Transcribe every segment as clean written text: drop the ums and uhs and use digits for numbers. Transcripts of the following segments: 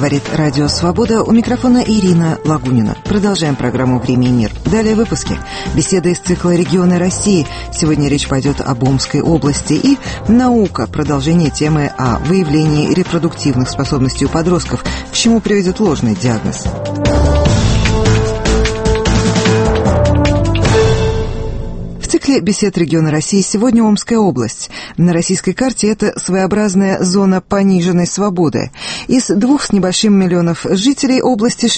Говорит Радио Свобода, у микрофона Ирина Лагунина. Продолжаем программу «Время и мир». Далее выпуски. Беседа из цикла «Регионы России». Сегодня речь пойдет об Омской области. И наука. Продолжение темы о выявлении репродуктивных способностей у подростков. К чему приведет ложный диагноз. В цикле бесед региона России сегодня Омская область. На российской карте это своеобразная зона пониженной свободы. Из 2 с небольшим миллионов жителей области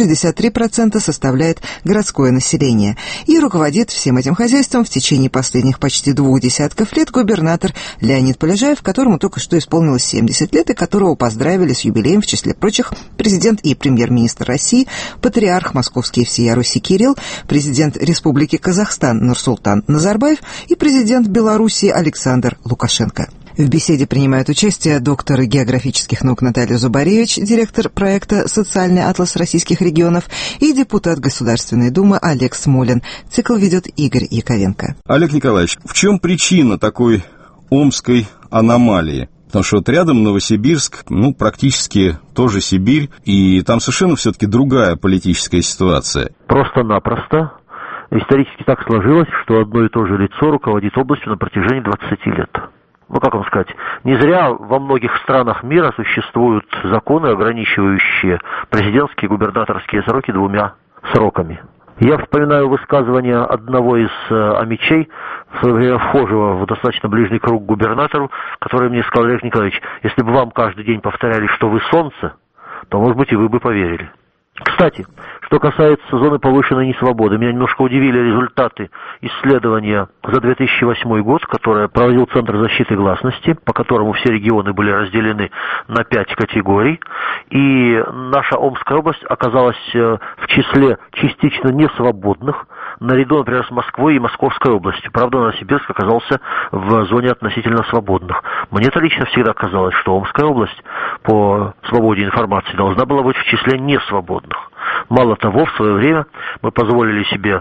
63% составляет городское население. И руководит всем этим хозяйством в течение последних почти 2 десятков лет губернатор Леонид Полежаев, которому только что исполнилось 70 лет и которого поздравили с юбилеем, в числе прочих, президент и премьер-министр России, патриарх Московский и всея Руси Кирилл, президент Республики Казахстан Нурсултан Назарбаев и президент Беларуси Александр Лукашенко. В беседе принимают участие доктор географических наук Наталья Зубаревич, директор проекта «Социальный атлас российских регионов», и депутат Государственной Думы Олег Смолин. Цикл ведет Игорь Яковенко. Олег Николаевич, в чем причина такой омской аномалии? Потому что вот рядом Новосибирск, практически тоже Сибирь, и там совершенно все-таки другая политическая ситуация. Просто-напросто. Исторически так сложилось, что одно и то же лицо руководит областью на протяжении 20 лет. Как вам сказать, не зря во многих странах мира существуют законы, ограничивающие президентские и губернаторские сроки 2 сроками. Я вспоминаю высказывание одного из амичей, в свое время вхожего в достаточно ближний круг к губернатору, который мне сказал: Олег Николаевич, если бы вам каждый день повторяли, что вы солнце, то, может быть, и вы бы поверили. Кстати, что касается зоны повышенной несвободы, меня немножко удивили результаты исследования за 2008 год, которое проводил Центр защиты гласности, по которому все регионы были разделены на 5 категорий, и наша Омская область оказалась в числе частично несвободных, наряду, например, с Москвой и Московской областью. Правда, Новосибирск оказался в зоне относительно свободных. Мне-то лично всегда казалось, что Омская область по свободе информации должна была быть в числе несвободных. Мало того, в свое время мы позволили себе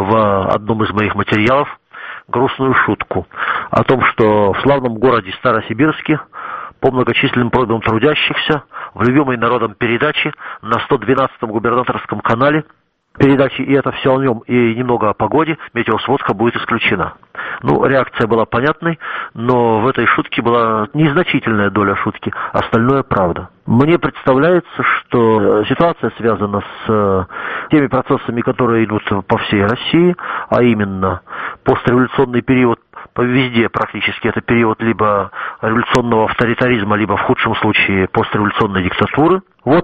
в одном из моих материалов грустную шутку о том, что в славном городе Старосибирске по многочисленным просьбам трудящихся в любимой народом передаче на 112-м губернаторском канале передачи «И это все о нем» и немного о погоде метеосводка будет исключена. Реакция была понятной, но в этой шутке была незначительная доля шутки, остальное правда. Мне представляется, что ситуация связана с теми процессами, которые идут по всей России, а именно постреволюционный период везде практически это период либо революционного авторитаризма, либо в худшем случае постреволюционной диктатуры.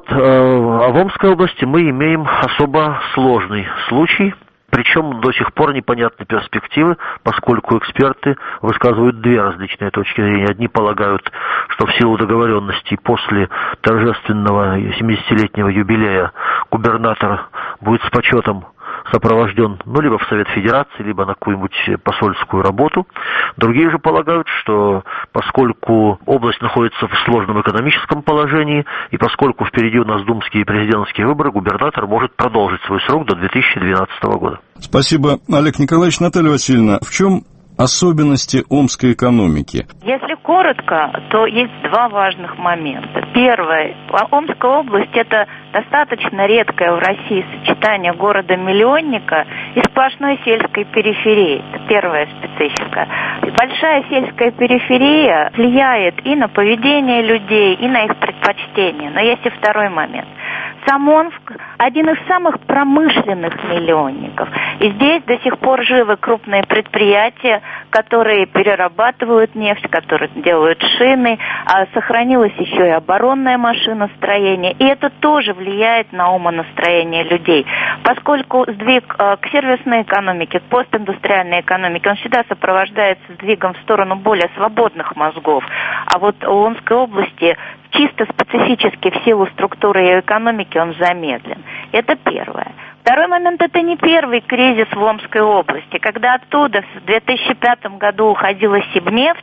А в Омской области мы имеем особо сложный случай, причем до сих пор непонятны перспективы, поскольку эксперты высказывают 2 различные точки зрения. Одни полагают, что в силу договоренностей после торжественного 70-летнего юбилея губернатор будет с почетом сопровожден, либо в Совет Федерации, либо на какую-нибудь посольскую работу. Другие же полагают, что поскольку область находится в сложном экономическом положении, и поскольку впереди у нас думские и президентские выборы, губернатор может продолжить свой срок до 2012 года. Спасибо, Олег Николаевич. Наталья Васильевна, в чем особенности омской экономики? Если коротко, то есть 2 важных момента. Первое. Омская область – это достаточно редкое в России сочетание города-миллионника и сплошной сельской периферии. Это первая специфика. Большая сельская периферия влияет и на поведение людей, и на их предпочтения. Но есть и второй момент. Сам Омск – один из самых промышленных миллионников. И здесь до сих пор живы крупные предприятия, которые перерабатывают нефть, которые делают шины. А сохранилось еще и оборонное машиностроение. И это тоже влияет на умонастроение людей. Поскольку сдвиг к сервисной экономике, к постиндустриальной экономике, он всегда сопровождается сдвигом в сторону более свободных мозгов. А вот у Омской области чисто специфически в силу структуры ее экономики он замедлен. Это первое. Второй момент – это не первый кризис в Омской области. Когда оттуда в 2005 году уходила Сибнефть,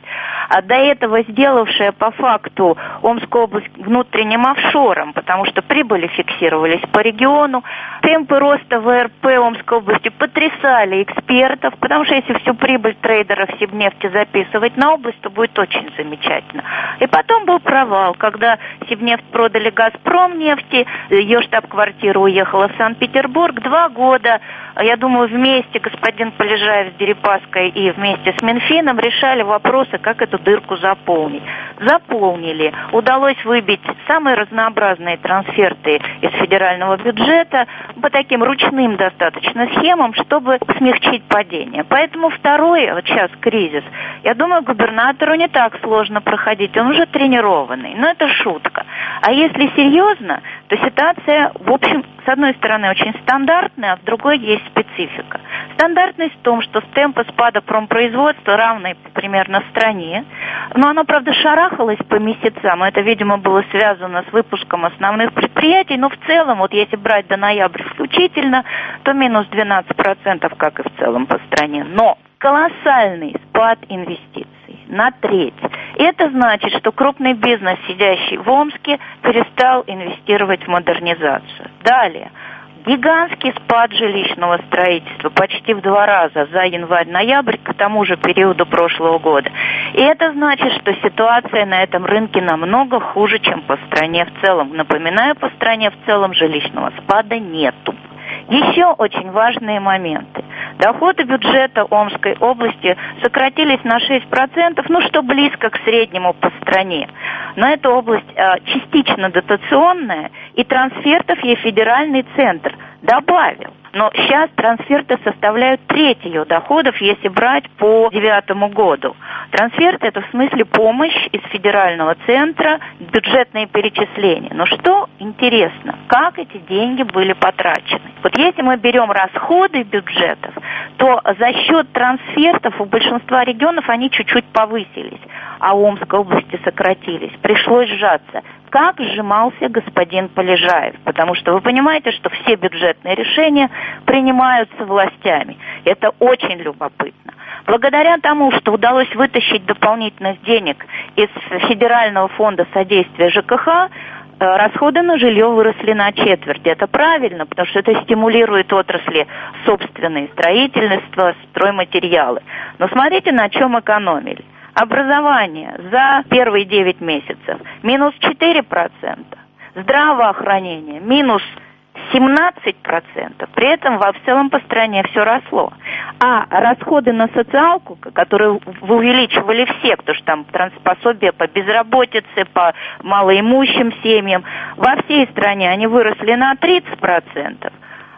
а до этого сделавшая по факту Омскую область внутренним офшором, потому что прибыли фиксировались по региону. Темпы роста ВРП Омской области потрясали экспертов, потому что если всю прибыль трейдеров Сибнефти записывать на область, то будет очень замечательно. И потом был провал, когда Сибнефть продали Газпромнефти, ее штаб-квартира уехала в Санкт-Петербург. 2 года, я думаю, вместе господин Полежаев с Дерипаской и вместе с Минфином решали вопросы, как эту дырку заполнить. Заполнили. Удалось выбить самые разнообразные трансферты из федерального бюджета по таким ручным достаточно схемам, чтобы смягчить падение. Поэтому второй вот сейчас кризис, я думаю, губернатору не так сложно проходить, он уже тренированный, но это шутка. А если серьезно, то ситуация, в общем, с одной стороны очень стандартная, а с другой есть специфика. Стандартность в том, что темпы спада промпроизводства равны примерно стране, но оно, правда, шарахалось по месяцам, это, видимо, было связано с выпуском основных предприятий, но в целом, вот если брать до ноября включительно, то минус 12%, как и в целом по стране. Но колоссальный спад инвестиций на треть. Это значит, что крупный бизнес, сидящий в Омске, перестал инвестировать в модернизацию. Далее. Гигантский спад жилищного строительства, почти в 2 раза за январь-ноябрь к тому же периоду прошлого года. И это значит, что ситуация на этом рынке намного хуже, чем по стране в целом. Напоминаю, по стране в целом жилищного спада нету. Еще очень важные моменты. Доходы бюджета Омской области сократились на 6%, ну что близко к среднему по стране. Но эта область частично дотационная, и трансфертов ей федеральный центр добавил. Но сейчас трансферты составляют треть ее доходов, если брать по 2009 году. Трансферты – это в смысле помощь из федерального центра, бюджетные перечисления. Но что интересно, как эти деньги были потрачены? Вот если мы берем расходы бюджетов, то за счет трансфертов у большинства регионов они чуть-чуть повысились, а у Омской области сократились. Пришлось сжаться. Как сжимался господин Полежаев? Потому что вы понимаете, что все бюджетные решения принимаются властями. Это очень любопытно. Благодаря тому, что удалось вытащить дополнительных денег из Федерального фонда содействия ЖКХ, расходы на жилье выросли на четверть. Это правильно, потому что это стимулирует отрасли собственные, строительство, стройматериалы. Но смотрите, на чем экономили. Образование за первые 9 месяцев минус 4%, здравоохранение минус 17%, при этом в целом по стране все росло. А расходы на социалку, которые увеличивали все, потому что там пособия по безработице, по малоимущим семьям, во всей стране они выросли на 30%,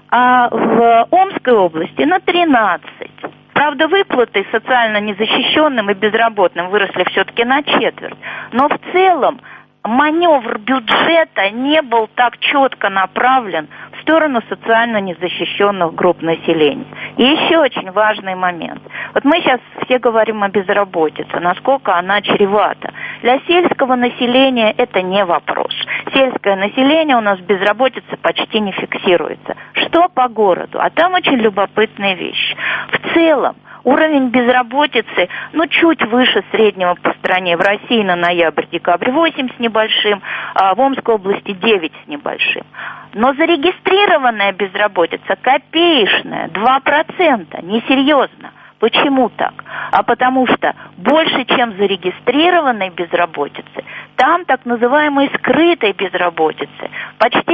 а в Омской области на 13%. Правда, выплаты социально незащищенным и безработным выросли все-таки на четверть. Но в целом маневр бюджета не был так четко направлен в сторону социально незащищенных групп населения. И еще очень важный момент. Вот мы сейчас все говорим о безработице, насколько она чревата. Для сельского населения это не вопрос. Сельское население у нас в безработице почти не фиксируется. Что по городу? А там очень любопытная вещь. В целом, уровень безработицы, чуть выше среднего по стране. В России на ноябрь-декабрь 8 с небольшим, а в Омской области 9 с небольшим. Но зарегистрированная безработица копеечная, 2%, несерьезно. Почему так? А потому что больше, чем зарегистрированной безработицы, там так называемой скрытой безработицы. Почти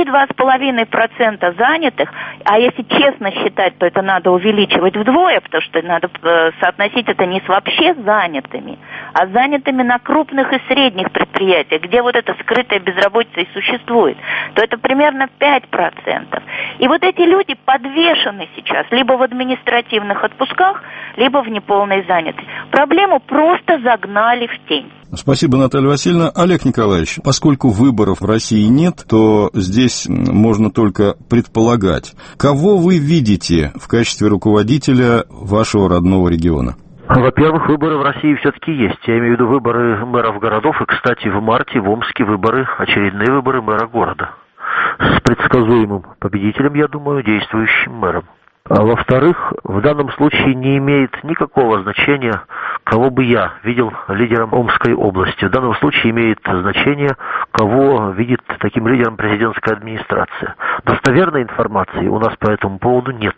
2,5% занятых, а если честно считать, то это надо увеличивать вдвое, потому что надо соотносить это не с вообще занятыми, а с занятыми на крупных и средних предприятиях, где вот эта скрытая безработица и существует, то это примерно 5%. И вот эти люди подвешены сейчас либо в административных отпусках, либо в неполной занятости. Проблему просто загнали в тень. Спасибо, Наталья Васильевна. Олег Николаевич, поскольку выборов в России нет, то здесь можно только предполагать. Кого вы видите в качестве руководителя вашего родного региона? Во-первых, выборы в России все-таки есть. Я имею в виду выборы мэров городов. И, кстати, в марте в Омске очередные выборы мэра города. С предсказуемым победителем, я думаю, действующим мэром. А во-вторых, в данном случае не имеет никакого значения, кого бы я видел лидером Омской области. В данном случае имеет значение, кого видит таким лидером президентская администрация. Достоверной информации у нас по этому поводу нет.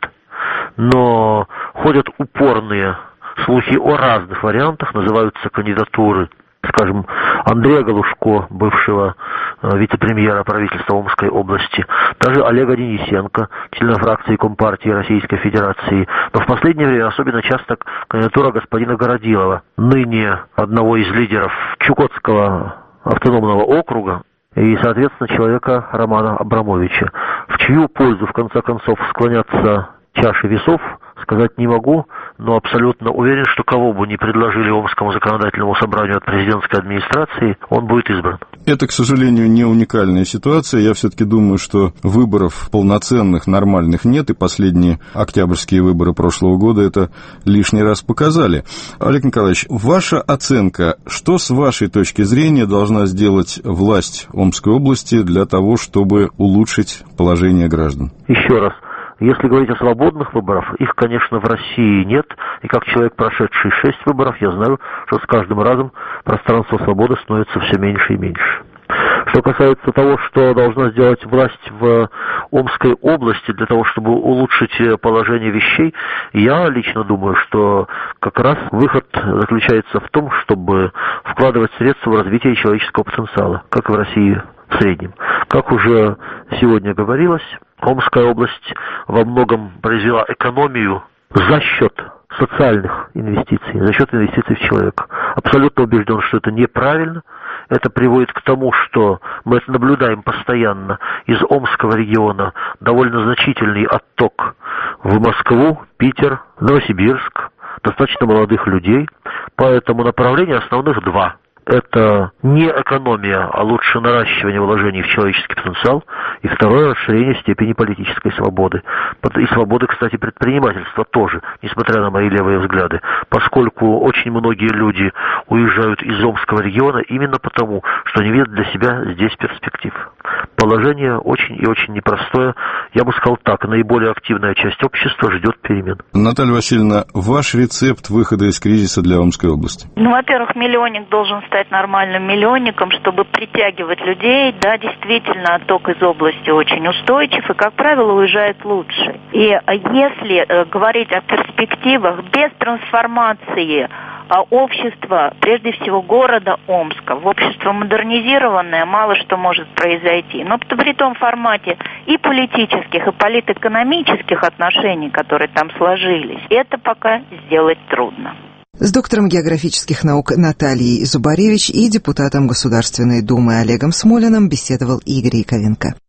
Но ходят упорные слухи о разных вариантах, называются кандидатуры, скажем, Андрея Галушко, бывшего вице-премьера правительства Омской области, даже Олега Денисенко, члена фракции Компартии Российской Федерации. Но в последнее время особенно часто кандидатура господина Городилова, ныне одного из лидеров Чукотского автономного округа, и, соответственно, человека Романа Абрамовича. В чью пользу, в конце концов, склонятся чаши весов, сказать не могу, но абсолютно уверен, что кого бы ни предложили Омскому законодательному собранию от президентской администрации, он будет избран. Это, к сожалению, не уникальная ситуация. Я все-таки думаю, что выборов полноценных, нормальных нет, и последние октябрьские выборы прошлого года это лишний раз показали. Олег Николаевич, ваша оценка, что с вашей точки зрения должна сделать власть Омской области для того, чтобы улучшить положение граждан? Еще раз. Если говорить о свободных выборах, их, конечно, в России нет. И как человек, прошедший 6 выборов, я знаю, что с каждым разом пространство свободы становится все меньше и меньше. Что касается того, что должна сделать власть в Омской области для того, чтобы улучшить положение вещей, я лично думаю, что как раз выход заключается в том, чтобы вкладывать средства в развитие человеческого потенциала, как и в России в среднем. Как уже сегодня говорилось, Омская область во многом произвела экономию за счет социальных инвестиций, за счет инвестиций в человека. Абсолютно убежден, что это неправильно. Это приводит к тому, что мы это наблюдаем постоянно. Из Омского региона довольно значительный отток в Москву, Питер, Новосибирск, достаточно молодых людей. Поэтому направлений основных два. Это не экономия, а лучше наращивание вложений в человеческий потенциал. И второе, расширение степени политической свободы. И свободы, кстати, предпринимательства тоже, несмотря на мои левые взгляды. Поскольку очень многие люди уезжают из Омского региона именно потому, что не видят для себя здесь перспектив. Положение очень и очень непростое. Я бы сказал так, наиболее активная часть общества ждет перемен. Наталья Васильевна, ваш рецепт выхода из кризиса для Омской области? Во-первых, миллионник должен стать нормальным миллионником, чтобы притягивать людей. Да, действительно, отток из области очень устойчив и, как правило, уезжает лучше. И если говорить о перспективах, без трансформации общество, прежде всего города Омска, в общество модернизированное, мало что может произойти. Но при том формате и политических, и политэкономических отношений, которые там сложились, это пока сделать трудно. С доктором географических наук Натальей Зубаревич и депутатом Государственной Думы Олегом Смолиным беседовал Игорь Яковенко.